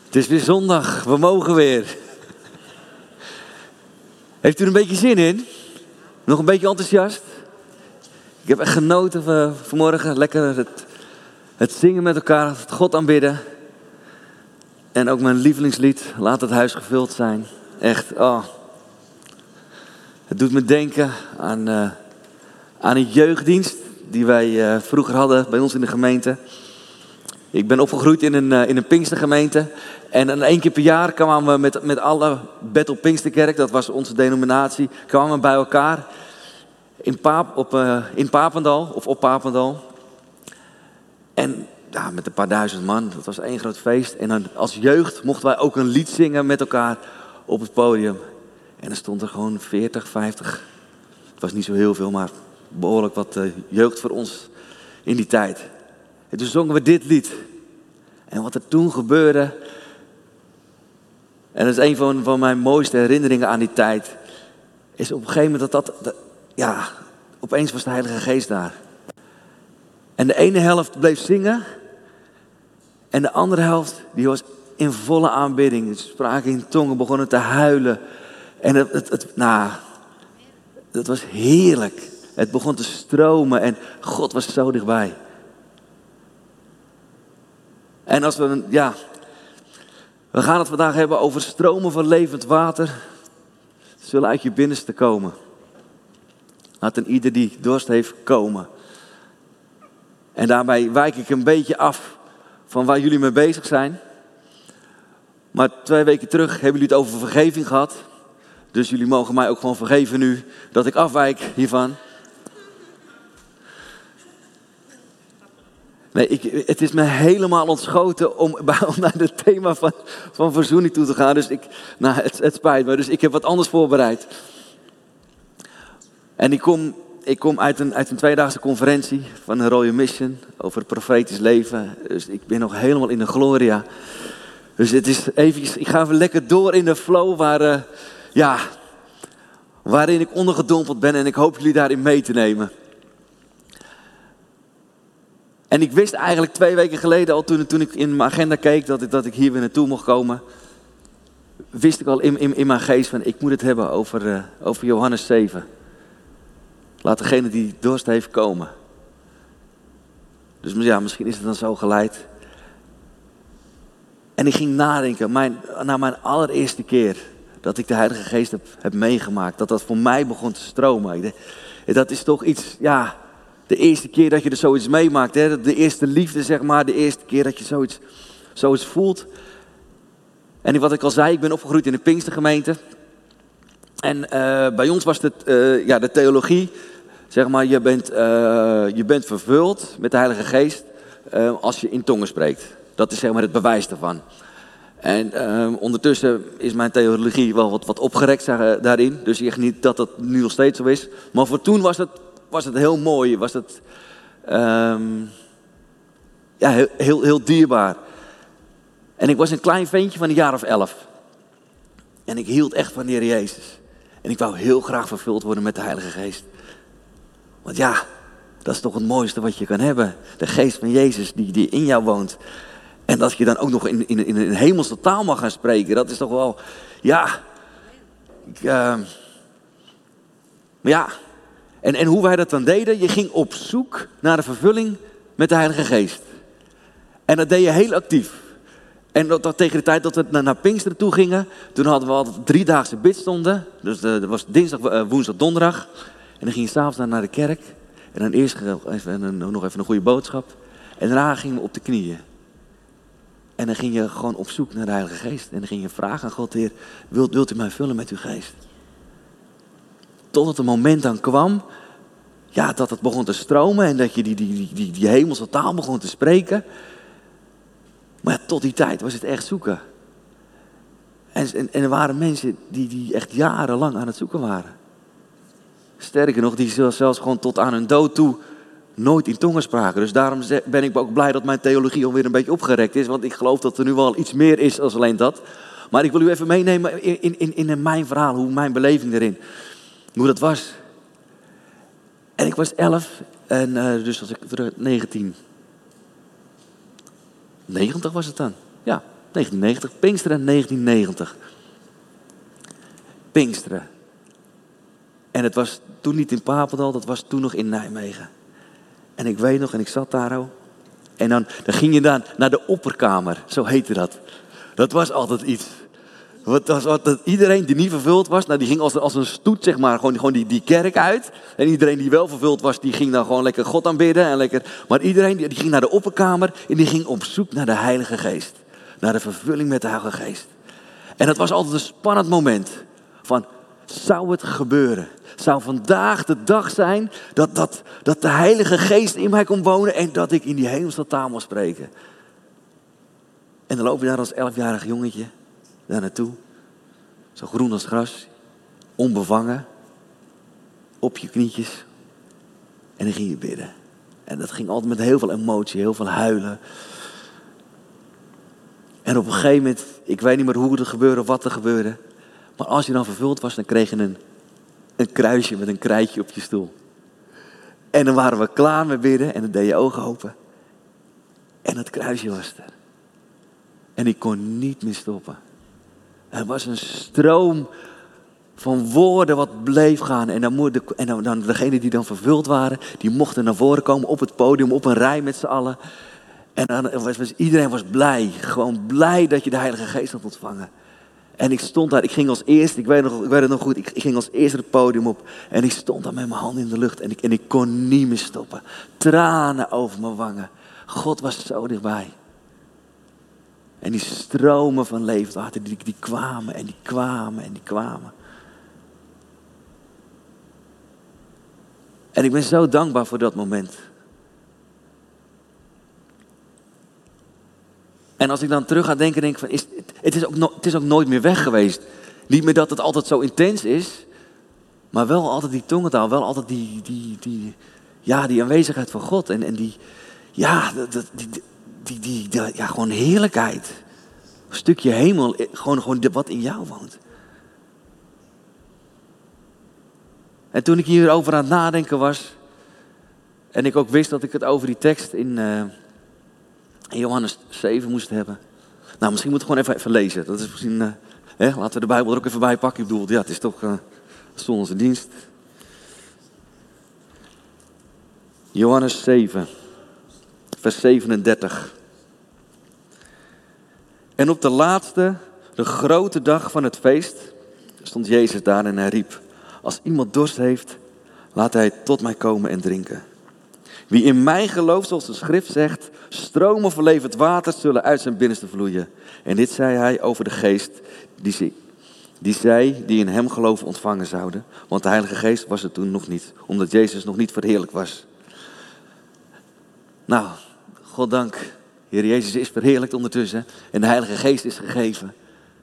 Het is weer zondag, we mogen weer. Heeft u er een beetje zin in? Nog een beetje enthousiast? Ik heb echt genoten vanmorgen, lekker het zingen met elkaar, het God aanbidden. En ook mijn lievelingslied, Laat het huis gevuld zijn. Echt, Het doet me denken aan een jeugddienst die wij vroeger hadden bij ons in de gemeente. Ik ben opgegroeid in een Pinkstergemeente. En dan 1 keer per jaar kwamen we met alle Bethel Pinksterkerk, dat was onze denominatie, kwamen we bij elkaar in Papendal, of op Papendal. En ja, met een paar duizend man, dat was één groot feest. En dan, als jeugd mochten wij ook een lied zingen met elkaar op het podium. En dan stond er gewoon 40, 50, het was niet zo heel veel, maar behoorlijk wat jeugd voor ons in die tijd. En toen zongen we dit lied. En wat er toen gebeurde, en dat is een van mijn mooiste herinneringen aan die tijd, is op een gegeven moment dat opeens was de Heilige Geest daar. En de ene helft bleef zingen en de andere helft die was in volle aanbidding. Ze spraken in tongen, begonnen te huilen. En het was heerlijk. Het begon te stromen en God was zo dichtbij. En als we gaan het vandaag hebben over stromen van levend water. Zullen uit je binnenste komen. Laat een ieder die dorst heeft komen. En daarbij wijk ik een beetje af van waar jullie mee bezig zijn. Maar 2 weken terug hebben jullie het over vergeving gehad. Dus jullie mogen mij ook gewoon vergeven nu dat ik afwijk hiervan. Nee, het is me helemaal ontschoten om naar het thema van verzoening toe te gaan. Dus het spijt me. Dus ik heb wat anders voorbereid. En ik kom uit een 2-daagse conferentie van een Royal Mission over het profetisch leven. Dus ik ben nog helemaal in de gloria. Dus het is eventjes, ik ga even lekker door in de flow waarin ik ondergedompeld ben. En ik hoop jullie daarin mee te nemen. En ik wist eigenlijk 2 weken geleden al, toen ik in mijn agenda keek dat ik hier weer naartoe mocht komen. Wist ik al in mijn geest van ik moet het hebben over Johannes 7. Laat degene die dorst heeft komen. Dus ja, misschien is het dan zo geleid. En ik ging nadenken, na mijn allereerste keer dat ik de Heilige Geest heb meegemaakt. Dat voor mij begon te stromen. Dat is toch iets, de eerste keer dat je er zoiets meemaakt. Hè? De eerste liefde, zeg maar. De eerste keer dat je zoiets voelt. En wat ik al zei, ik ben opgegroeid in een Pinkstergemeente. En bij ons was het de theologie. Zeg maar, je bent vervuld met de Heilige Geest als je in tongen spreekt. Dat is zeg maar het bewijs daarvan. En ondertussen is mijn theologie wel wat opgerekt daarin. Dus ik zeg niet dat dat nu nog steeds zo is. Maar voor toen was het heel mooi. Was het heel dierbaar. En ik was een klein ventje van een jaar of 11. En ik hield echt van de Heer Jezus. En ik wou heel graag vervuld worden met de Heilige Geest. Want dat is toch het mooiste wat je kan hebben. De Geest van Jezus die in jou woont. En dat je dan ook nog in een hemelse taal mag gaan spreken. Dat is toch wel, En hoe wij dat dan deden, je ging op zoek naar de vervulling met de Heilige Geest. En dat deed je heel actief. En dat tegen de tijd dat we naar Pinksteren toe gingen, toen hadden we altijd 3-daagse bidstonden. Dus dat was dinsdag, woensdag, donderdag. En dan ging je s'avonds naar de kerk. En dan eerst nog even een goede boodschap. En daarna gingen we op de knieën. En dan ging je gewoon op zoek naar de Heilige Geest. En dan ging je vragen aan God, Heer, wilt u mij vullen met uw Geest? Totdat het moment dan kwam, dat het begon te stromen en dat je die hemelse taal begon te spreken. Maar tot die tijd was het echt zoeken. En er waren mensen die echt jarenlang aan het zoeken waren. Sterker nog, die zelfs gewoon tot aan hun dood toe nooit in tongen spraken. Dus daarom ben ik ook blij dat mijn theologie alweer een beetje opgerekt is. Want ik geloof dat er nu wel iets meer is dan alleen dat. Maar ik wil u even meenemen in mijn verhaal, hoe mijn beleving erin. Hoe dat was. En ik was 11 en dus was ik 1990 was het dan. Ja, 1990, Pinksteren 1990. Pinksteren. En het was toen niet in Papendal, dat was toen nog in Nijmegen. En ik weet nog, en ik zat daar ook. En dan ging je dan naar de opperkamer, zo heette dat. Dat was altijd iets. Iedereen die niet vervuld was, die ging als een stoet, zeg maar, gewoon die kerk uit. En iedereen die wel vervuld was, die ging dan gewoon lekker God aanbidden. Maar iedereen die ging naar de opperkamer en die ging op zoek naar de Heilige Geest. Naar de vervulling met de Heilige Geest. En dat was altijd een spannend moment. Van, zou het gebeuren? Zou vandaag de dag zijn dat de Heilige Geest in mij kon wonen en dat ik in die hemelse taal mag spreken? En dan loop je daar als 11-jarig jongetje daar naartoe. Zo groen als gras, onbevangen, op je knietjes. En dan ging je bidden. En dat ging altijd met heel veel emotie, heel veel huilen. En op een gegeven moment, ik weet niet meer hoe het gebeurde of wat er gebeurde. Maar als je dan vervuld was, dan kreeg je een kruisje met een krijtje op je stoel. En dan waren we klaar met bidden en dan deed je ogen open. En dat kruisje was er. En ik kon niet meer stoppen. Er was een stroom van woorden wat bleef gaan. En dan degenen die dan vervuld waren, die mochten naar voren komen op het podium, op een rij met z'n allen. En dan iedereen was blij. Gewoon blij dat je de Heilige Geest had ontvangen. En ik stond daar, ik ging als eerste, ik weet het nog goed, ik ging als eerste het podium op. En ik stond daar met mijn handen in de lucht en ik kon niet meer stoppen. Tranen over mijn wangen. God was zo dichtbij. En die stromen van leefwater, die kwamen en die kwamen en die kwamen. En ik ben zo dankbaar voor dat moment. En als ik dan terug ga denken, denk ik van, het is ook nooit meer weg geweest. Niet meer dat het altijd zo intens is, maar wel altijd die tongentaal, wel altijd die aanwezigheid van God. En gewoon heerlijkheid. Een stukje hemel, gewoon wat in jou woont. En toen ik hierover aan het nadenken was, en ik ook wist dat ik het over die tekst in Johannes 7 moest hebben. Nou, misschien moet ik gewoon even lezen. Dat is misschien, laten we de Bijbel er ook even bij pakken. Ik bedoel, ja, het is toch zondagse dienst. Johannes 7, vers 37. En op de laatste, de grote dag van het feest, stond Jezus daar en hij riep: als iemand dorst heeft, laat hij tot mij komen en drinken. Wie in mij gelooft, zoals de schrift zegt, stromen van levend water zullen uit zijn binnenste vloeien. En dit zei hij over de geest die zij die in hem geloven ontvangen zouden. Want de Heilige Geest was er toen nog niet, omdat Jezus nog niet verheerlijk was. Nou, goddank, Heer Jezus is verheerlijkt ondertussen en de Heilige Geest is gegeven.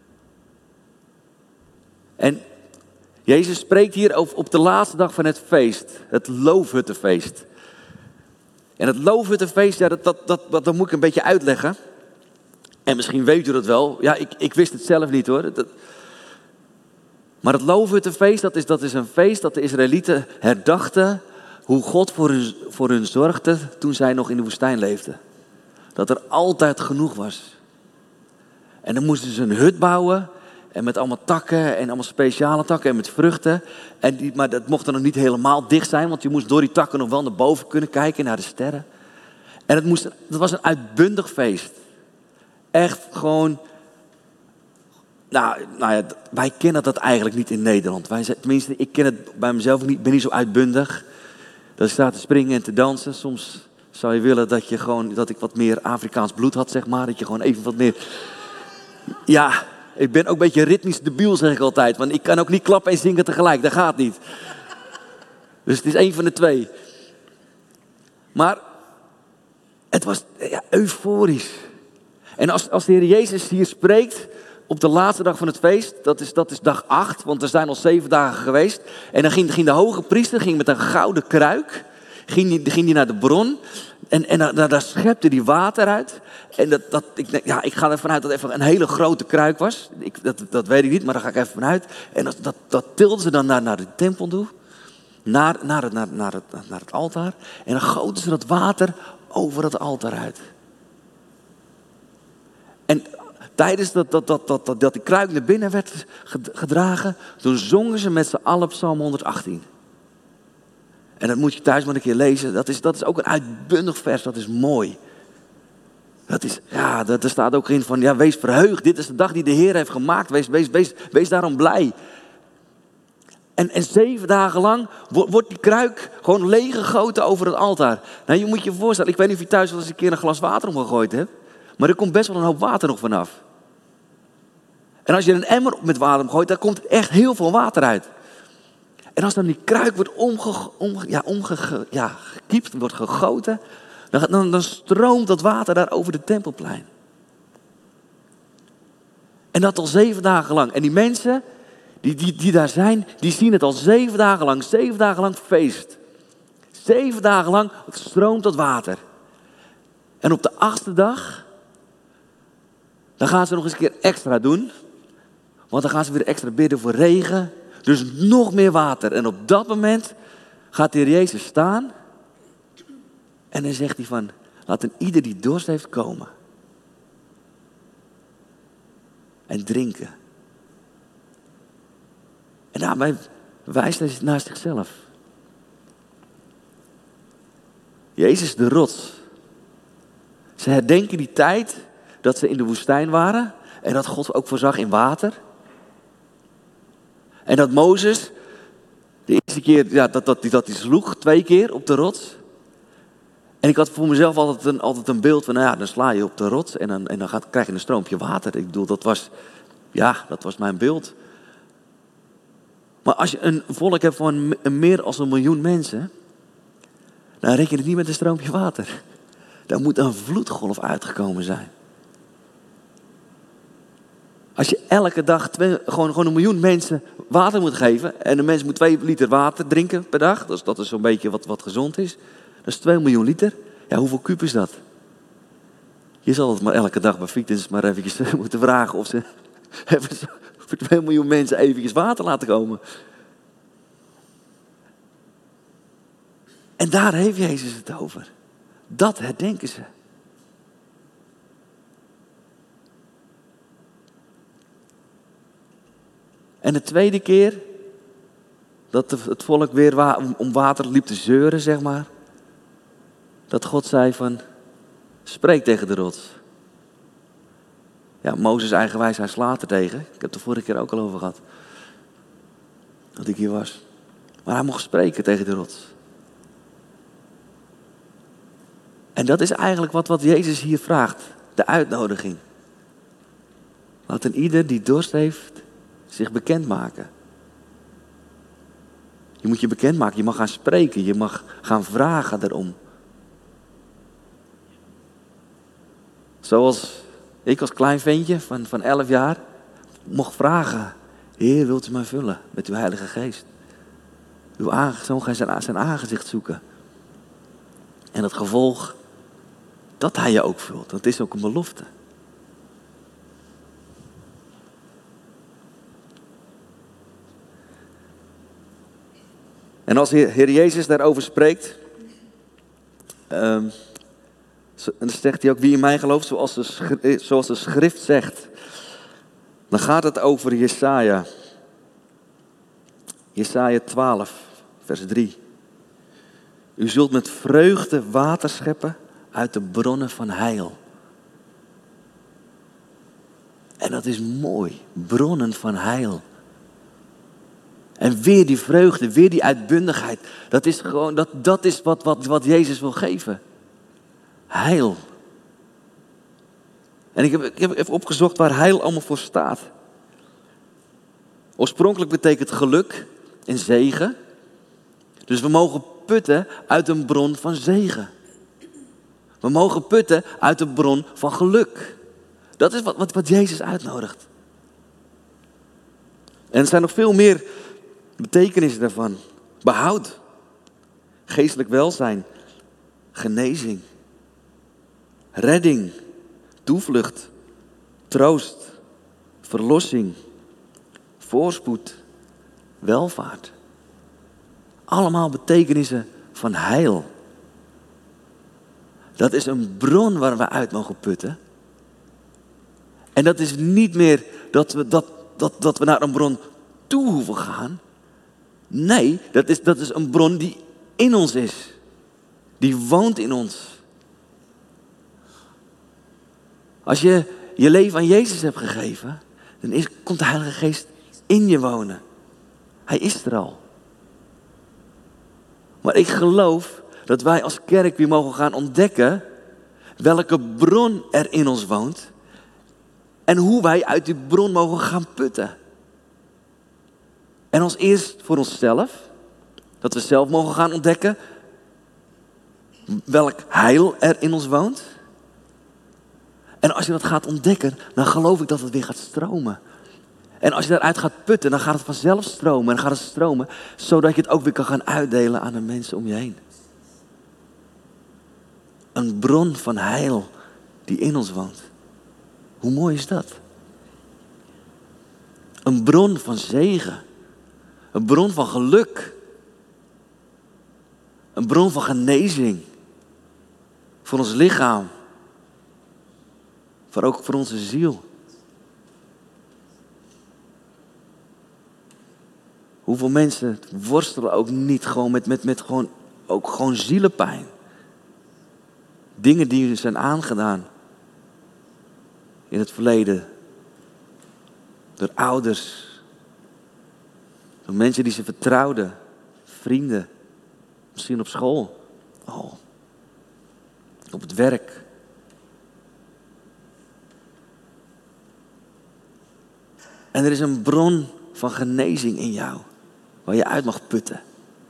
En Jezus spreekt hier over op de laatste dag van het feest, het loofhuttenfeest. En het loofhuttenfeest, ja, dat moet ik een beetje uitleggen. En misschien weet u dat wel. Ja, ik wist het zelf niet hoor. Maar het loofhuttenfeest, dat is een feest dat de Israëlieten herdachten hoe God voor hun zorgde toen zij nog in de woestijn leefden. Dat er altijd genoeg was. En dan moesten ze een hut bouwen. En met allemaal takken en allemaal speciale takken en met vruchten. Maar dat mocht er nog niet helemaal dicht zijn. Want je moest door die takken nog wel naar boven kunnen kijken, naar de sterren. En het was een uitbundig feest. Echt gewoon. Nou ja, wij kennen dat eigenlijk niet in Nederland. Tenminste, ik ken het bij mezelf niet. Ik ben niet zo uitbundig. Dat ik sta te springen en te dansen. Soms zou je willen dat ik wat meer Afrikaans bloed had, zeg maar. Dat je gewoon even wat meer. Ja. Ik ben ook een beetje ritmisch debiel, zeg ik altijd. Want ik kan ook niet klappen en zingen tegelijk. Dat gaat niet. Dus het is één van de twee. Maar het was euforisch. En als de Heer Jezus hier spreekt op de laatste dag van het feest. Dat is dag 8, want er zijn al 7 dagen geweest. En dan ging de hoge priester met een gouden kruik. Ging die naar de bron. En daar schepte hij water uit. En ik ga ervan uit dat het even een hele grote kruik was. Dat weet ik niet, maar daar ga ik even vanuit. En dat tilden ze dan naar de tempel toe. Naar het altaar. En dan goten ze dat water over het altaar uit. En tijdens dat die kruik naar binnen werd gedragen, toen zongen ze met z'n allen Psalm 118. En dat moet je thuis maar een keer lezen. Dat is ook een uitbundig vers, dat is mooi. Er staat ook in van, ja, wees verheugd. Dit is de dag die de Heer heeft gemaakt. Wees daarom blij. En 7 dagen lang wordt die kruik gewoon leeggegoten over het altaar. Nou, je moet je voorstellen, ik weet niet of je thuis wel eens een keer een glas water omgegooid hebt. Maar er komt best wel een hoop water nog vanaf. En als je een emmer met water omgooit, dan komt echt heel veel water uit. En als dan die kruik wordt gekiept, wordt gegoten, dan stroomt dat water daar over de tempelplein. En dat al 7 dagen lang. En die mensen die daar zijn, die zien het al 7 dagen lang. 7 dagen lang feest. 7 dagen lang stroomt dat water. En op de 8e dag, dan gaan ze nog eens een keer extra doen. Want dan gaan ze weer extra bidden voor regen. Dus nog meer water. En op dat moment gaat de Heer Jezus staan. En dan zegt hij van, laat een ieder die dorst heeft komen. En drinken. En daarmee wijst hij naar zichzelf. Jezus de rots. Ze herdenken die tijd dat ze in de woestijn waren. En dat God ook voorzag in water. En dat Mozes de eerste keer dat hij sloeg 2 keer op de rots. En ik had voor mezelf altijd een beeld van, nou ja, dan sla je op de rots en dan krijg je een stroompje water. Ik bedoel, dat was mijn beeld. Maar als je een volk hebt van meer dan 1 miljoen mensen, dan reken je het niet met een stroompje water. Daar moet een vloedgolf uitgekomen zijn. Als je elke dag gewoon 1 miljoen mensen water moet geven, en een mens moet 2 liter water drinken per dag, dus dat is zo'n beetje wat gezond is. Dat is 2 miljoen liter. Ja, hoeveel kuub is dat? Je zal het maar elke dag bij Fitness maar eventjes moeten vragen of ze voor 2 miljoen mensen eventjes water laten komen. En daar heeft Jezus het over. Dat herdenken ze. En de tweede keer dat het volk weer om water liep te zeuren, zeg maar. Dat God zei van, spreek tegen de rots. Ja, Mozes eigenwijs, hij slaat er tegen. Ik heb het de vorige keer ook al over gehad. Dat ik hier was. Maar hij mocht spreken tegen de rots. En dat is eigenlijk wat Jezus hier vraagt. De uitnodiging. Laat een ieder die dorst heeft zich bekendmaken. Je moet je bekendmaken. Je mag gaan spreken. Je mag gaan vragen erom. Zoals ik als klein ventje van 11 jaar mocht vragen. Heer, wilt u mij vullen met uw Heilige Geest? Zo ga je zijn aangezicht zoeken. En het gevolg, dat hij je ook vult. Dat is ook een belofte. En als de Heer Jezus daarover spreekt, en dan zegt hij ook, wie in mij gelooft, zoals de schrift zegt. Dan gaat het over Jesaja. Jesaja 12, vers 3. U zult met vreugde water scheppen uit de bronnen van heil. En dat is mooi, bronnen van heil. En weer die vreugde, weer die uitbundigheid. Dat is gewoon, dat is wat Jezus wil geven. Heil. En ik heb even opgezocht waar heil allemaal voor staat. Oorspronkelijk betekent geluk en zegen. Dus we mogen putten uit een bron van zegen. We mogen putten uit de bron van geluk. Dat is wat Jezus uitnodigt. En er zijn nog veel meer betekenissen daarvan. Behoud. Geestelijk welzijn. Genezing. Redding. Toevlucht. Troost. Verlossing. Voorspoed. Welvaart. Allemaal betekenissen van heil. Dat is een bron waar we uit mogen putten. En dat is niet meer dat we naar een bron toe hoeven gaan. Nee, dat is een bron die in ons is. Die woont in ons. Als je je leven aan Jezus hebt gegeven, dan komt de Heilige Geest in je wonen. Hij is er al. Maar ik geloof dat wij als kerk weer mogen gaan ontdekken welke bron er in ons woont. En hoe wij uit die bron mogen gaan putten. En als eerst voor onszelf. Dat we zelf mogen gaan ontdekken welk heil er in ons woont. En als je dat gaat ontdekken, dan geloof ik dat het weer gaat stromen. En als je daaruit gaat putten, dan gaat het vanzelf stromen. En dan gaat het stromen, zodat je het ook weer kan gaan uitdelen aan de mensen om je heen. Een bron van heil die in ons woont. Hoe mooi is dat? Een bron van zegen. Een bron van geluk. Een bron van genezing. Voor ons lichaam. Maar ook voor onze ziel. Hoeveel mensen worstelen ook niet gewoon met gewoon zielenpijn. Dingen die zijn aangedaan. In het verleden. Door ouders. Door mensen die ze vertrouwden. Vrienden. Misschien op school. Oh. Op het werk. En er is een bron van genezing in jou. Waar je uit mag putten.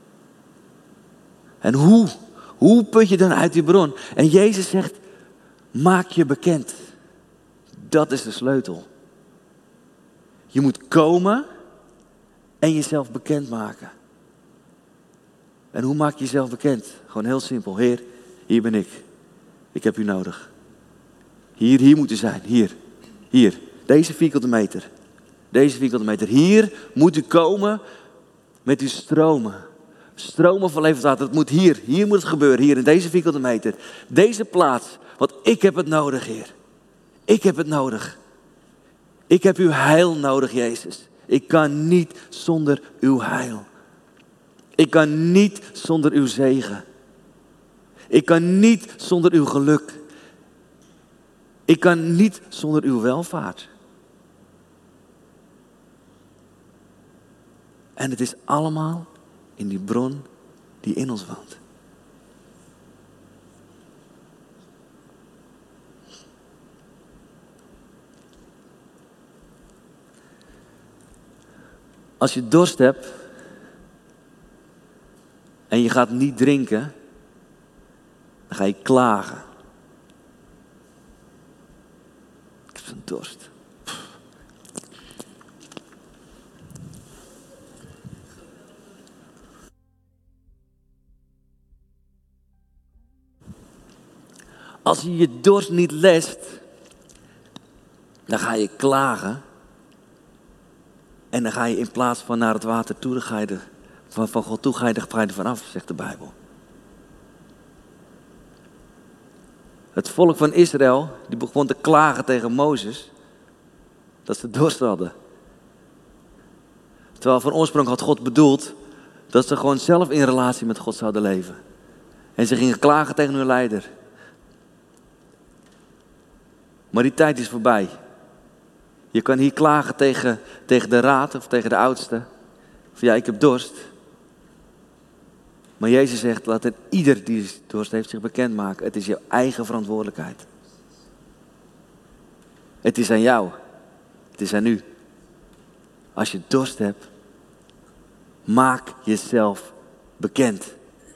En hoe put je dan uit die bron? En Jezus zegt, maak je bekend. Dat is de sleutel. Je moet komen en jezelf bekendmaken. En hoe maak je jezelf bekend? Gewoon heel simpel. Heer, hier ben ik. Ik heb u nodig. Hier moet u zijn. Hier. Deze vierkante meter. Deze vierkante meter. Hier moet u komen met uw stromen. Stromen van levend water. Dat moet hier. Hier moet het gebeuren. Hier in deze vierkante meter. Deze plaats. Want ik heb het nodig, Heer. Ik heb het nodig. Ik heb uw heil nodig, Jezus. Ik kan niet zonder uw heil. Ik kan niet zonder uw zegen. Ik kan niet zonder uw geluk. Ik kan niet zonder uw welvaart. En het is allemaal in die bron die in ons woont. Als je dorst hebt en je gaat niet drinken, dan ga je klagen. Ik heb zo'n dorst. Als je je dorst niet lest, dan ga je klagen. En dan ga je in plaats van naar het water toe, dan ga je van God toe, ga je er vanaf, zegt de Bijbel. Het volk van Israël, die begon te klagen tegen Mozes, dat ze dorst hadden. Terwijl van oorsprong had God bedoeld dat ze gewoon zelf in relatie met God zouden leven. En ze gingen klagen tegen hun leider. Maar die tijd is voorbij. Je kan hier klagen tegen de raad of tegen de oudste. Van ja, ik heb dorst. Maar Jezus zegt, laat er ieder die dorst heeft zich bekendmaken. Het is jouw eigen verantwoordelijkheid. Het is aan jou. Het is aan u. Als je dorst hebt, maak jezelf bekend.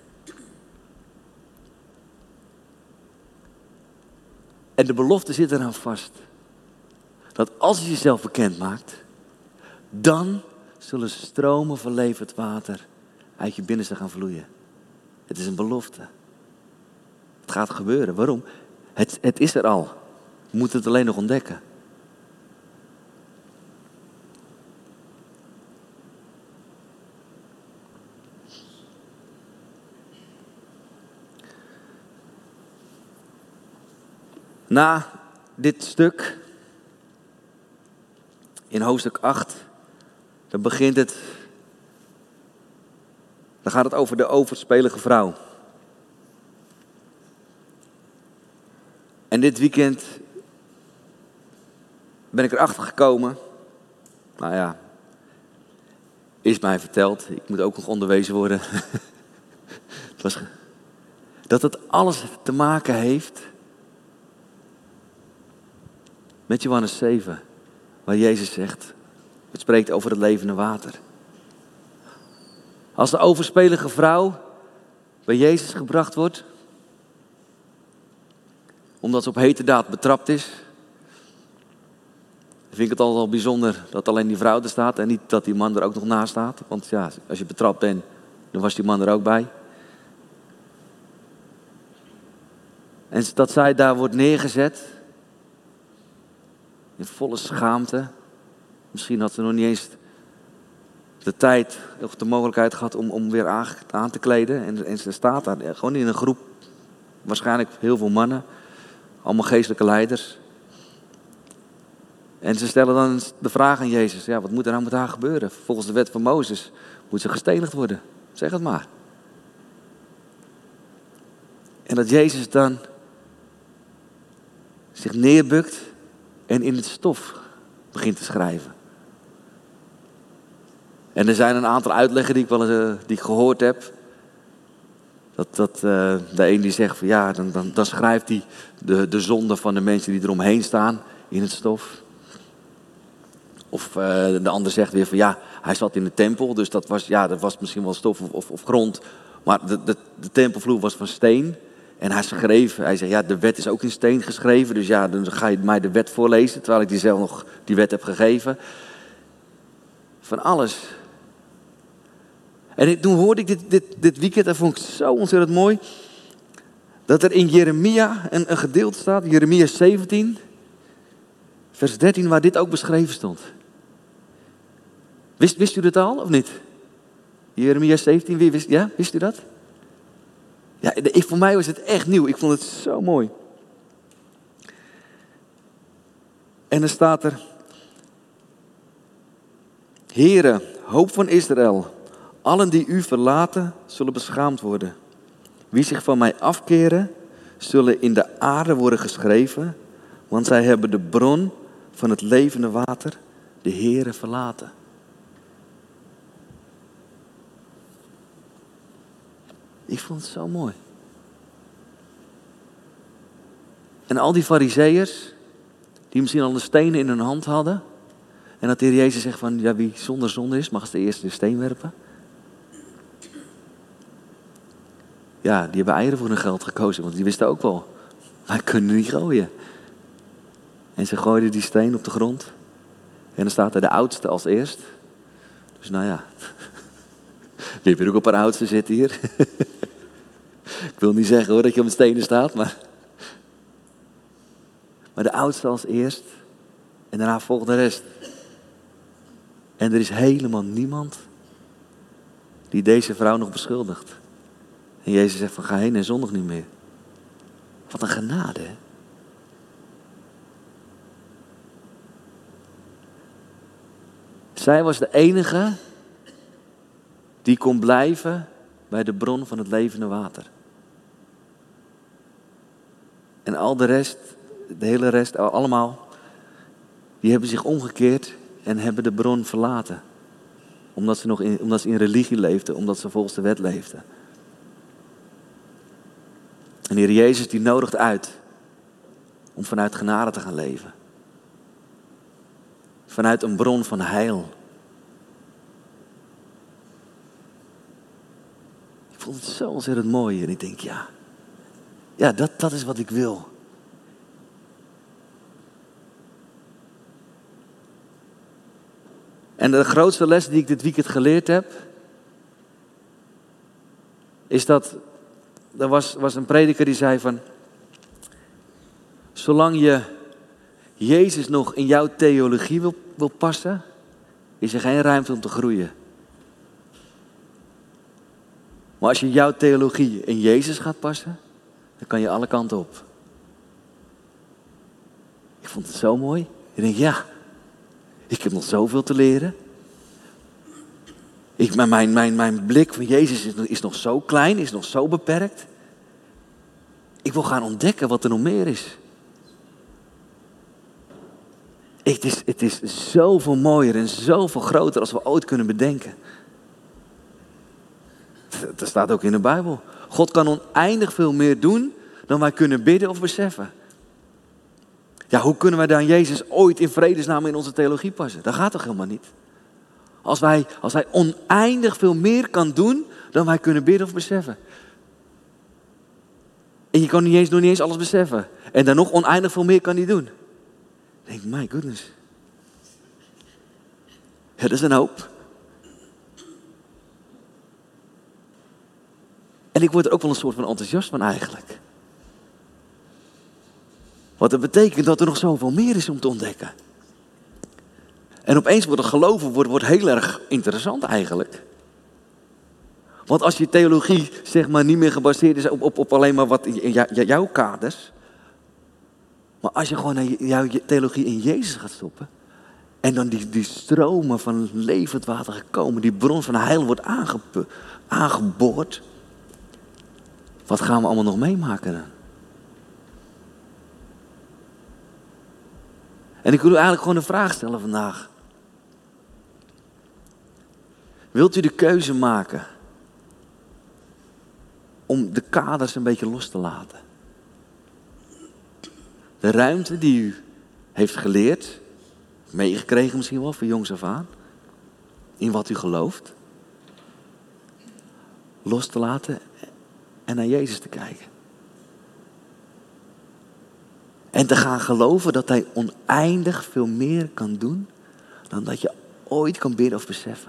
En de belofte zit eraan vast. Dat als je jezelf bekend maakt, dan zullen stromen van levend water uit je binnenste gaan vloeien. Het is een belofte. Het gaat gebeuren. Waarom? Het is er al. We moeten het alleen nog ontdekken. Na dit stuk in hoofdstuk 8, dan begint het. Dan gaat het over de overspelige vrouw. En dit weekend ben ik erachter gekomen. Nou ja, is mij verteld. Ik moet ook nog onderwezen worden. Dat het alles te maken heeft met Johannes 7. Waar Jezus zegt, het spreekt over het levende water. Als de overspelige vrouw bij Jezus gebracht wordt, omdat ze op heterdaad betrapt is, vind ik het altijd al bijzonder dat alleen die vrouw er staat en niet dat die man er ook nog naast staat. Want ja, als je betrapt bent, dan was die man er ook bij. En dat zij daar wordt neergezet, in volle schaamte. Misschien had ze nog niet eens de tijd of de mogelijkheid gehad om weer aan te kleden. En ze staat daar gewoon in een groep, waarschijnlijk heel veel mannen, allemaal geestelijke leiders. En ze stellen dan de vraag aan Jezus, ja, wat moet er nou met haar gebeuren? Volgens de wet van Mozes moet ze gestenigd worden. Zeg het maar. En dat Jezus dan zich neerbukt en in het stof begint te schrijven. En er zijn een aantal uitleggen die ik gehoord heb. De een die zegt van ja, dan schrijft hij de zonde van de mensen die eromheen staan in het stof. Of de ander zegt weer van ja, hij zat in de tempel, dus dat was misschien wel stof of grond. Maar de tempelvloer was van steen. En hij zegt ja, de wet is ook in steen geschreven, dus ja, dan ga je mij de wet voorlezen, terwijl ik die zelf nog die wet heb gegeven. Van alles. En toen hoorde ik dit weekend, dat vond ik zo ontzettend mooi, dat er in Jeremia een gedeelte staat, Jeremia 17, vers 13, waar dit ook beschreven stond. Wist u dat al, of niet? Jeremia 17, wist u dat? Ja, voor mij was het echt nieuw, ik vond het zo mooi. En dan staat er, Heere, hoop van Israël, allen die u verlaten, zullen beschaamd worden. Wie zich van mij afkeren, zullen in de aarde worden geschreven, want zij hebben de bron van het levende water, de Heere, verlaten. Ik vond het zo mooi. En al die farizeeërs, die misschien al de stenen in hun hand hadden, en dat de Heer Jezus zegt van, ja, wie zonder zonde is, mag als de eerste de steen werpen. Ja, die hebben eieren voor hun geld gekozen, want die wisten ook wel, wij kunnen niet gooien. En ze gooiden die steen op de grond. En dan staat er de oudste als eerst. Dus nou ja, je hebt hier ook een paar oudsten zitten hier. Ik wil niet zeggen hoor dat je op de stenen staat, maar de oudste als eerst. En daarna volgt de rest. En er is helemaal niemand die deze vrouw nog beschuldigt. En Jezus zegt van ga heen en zondig niet meer. Wat een genade, hè? Zij was de enige die kon blijven bij de bron van het levende water. En al de rest, de hele rest, allemaal, die hebben zich omgekeerd en hebben de bron verlaten. Omdat ze in religie leefden, omdat ze volgens de wet leefden. En de Heer Jezus die nodigt uit om vanuit genade te gaan leven. Vanuit een bron van heil. Ik vond het zo ontzettend mooi en ik denk ja, dat is wat ik wil. En de grootste les die ik dit weekend geleerd heb, is dat er was een prediker die zei van, zolang je Jezus nog in jouw theologie wil passen, is er geen ruimte om te groeien. Maar als je jouw theologie in Jezus gaat passen, dan kan je alle kanten op. Ik vond het zo mooi. Ik denk Ik heb nog zoveel te leren. Mijn blik van Jezus is nog zo klein, is nog zo beperkt. Ik wil gaan ontdekken wat er nog meer is. Het is zoveel mooier en zoveel groter als we ooit kunnen bedenken. Dat staat ook in de Bijbel. God kan oneindig veel meer doen dan wij kunnen bidden of beseffen. Ja, hoe kunnen wij dan Jezus ooit in vredesnaam in onze theologie passen? Dat gaat toch helemaal niet? Als hij oneindig veel meer kan doen dan wij kunnen bidden of beseffen. En je kan nog niet eens alles beseffen. En dan nog oneindig veel meer kan hij doen. Dan denk ik, my goodness. Ja, dat is een hoop. En ik word er ook wel een soort van enthousiast van eigenlijk. Want dat betekent dat er nog zoveel meer is om te ontdekken. En opeens wordt het geloven wordt heel erg interessant eigenlijk. Want als je theologie zeg maar niet meer gebaseerd is op alleen maar wat jouw kaders. Maar als je gewoon naar jouw theologie in Jezus gaat stoppen. En dan die stromen van levend water gekomen. Die bron van heil wordt aangeboord. Wat gaan we allemaal nog meemaken dan? En ik wil u eigenlijk gewoon een vraag stellen vandaag. Wilt u de keuze maken om de kaders een beetje los te laten? De ruimte die u heeft geleerd, meegekregen misschien wel van jongs af aan, in wat u gelooft, los te laten en naar Jezus te kijken. En te gaan geloven dat hij oneindig veel meer kan doen dan dat je ooit kan bidden of beseffen.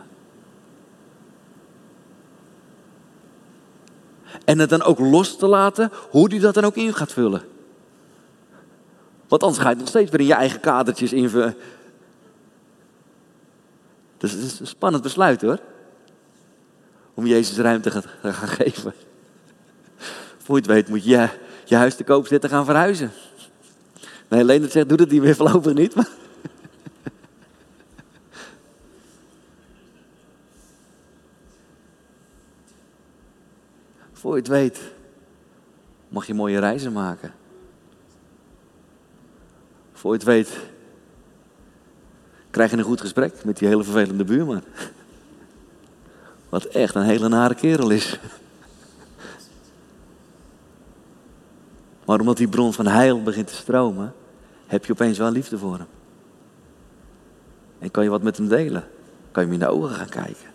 En het dan ook los te laten hoe hij dat dan ook in gaat vullen. Want anders ga je het nog steeds weer in je eigen kadertjes invullen. Dus het is een spannend besluit hoor. Om Jezus ruimte te gaan geven. Voor je het weet moet je je huis te koop zetten gaan verhuizen. Nee, Leendert zegt, doe dat niet meer voorlopig niet. Maar... Voor je het weet, mag je mooie reizen maken. Voor je het weet, krijg je een goed gesprek met die hele vervelende buurman. Wat echt een hele nare kerel is. Maar omdat die bron van heil begint te stromen, heb je opeens wel liefde voor hem. En kan je wat met hem delen. Kan je hem in de ogen gaan kijken.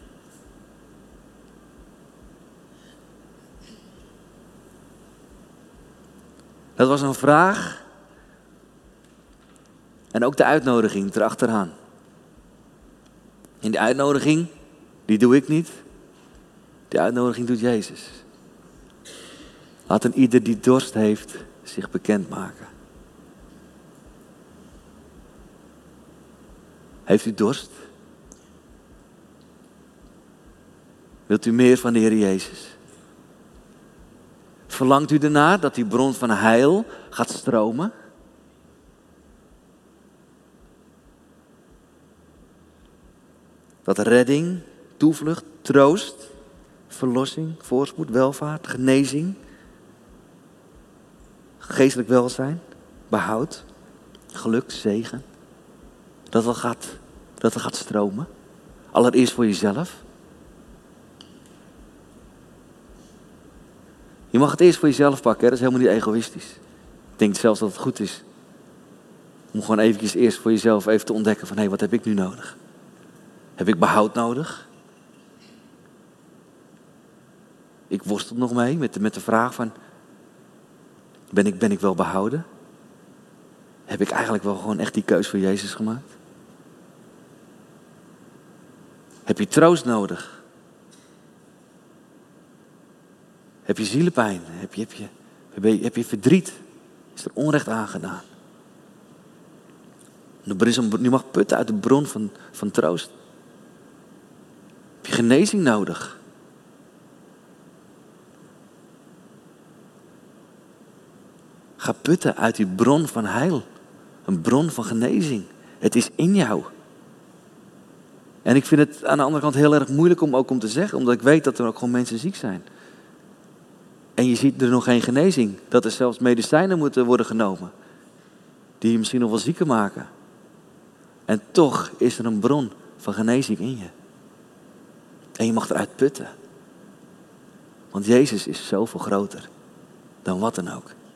Dat was een vraag. En ook de uitnodiging erachteraan. En die uitnodiging, die doe ik niet. Die uitnodiging doet Jezus. Laat een ieder die dorst heeft zich bekendmaken. Heeft u dorst? Wilt u meer van de Heer Jezus? Verlangt u ernaar dat die bron van heil gaat stromen? Dat redding, toevlucht, troost, verlossing, voorspoed, welvaart, genezing, geestelijk welzijn, behoud, geluk, zegen. Dat het gaat stromen. Allereerst voor jezelf. Je mag het eerst voor jezelf pakken, hè? Dat is helemaal niet egoïstisch. Ik denk zelfs dat het goed is. Om gewoon eventjes eerst voor jezelf even te ontdekken van, hé, wat heb ik nu nodig? Heb ik behoud nodig? Ik worstel nog mee met de vraag van, ben ik wel behouden? Heb ik eigenlijk wel gewoon echt die keus voor Jezus gemaakt? Heb je troost nodig? Heb je zielepijn? Heb je verdriet? Is er onrecht aangedaan? Je mag putten uit de bron van troost. Heb je genezing nodig? Ga putten uit die bron van heil. Een bron van genezing. Het is in jou. En ik vind het aan de andere kant heel erg moeilijk om te zeggen. Omdat ik weet dat er ook gewoon mensen ziek zijn. En je ziet er nog geen genezing. Dat er zelfs medicijnen moeten worden genomen. Die je misschien nog wel zieker maken. En toch is er een bron van genezing in je. En je mag eruit putten. Want Jezus is zoveel groter dan wat dan ook.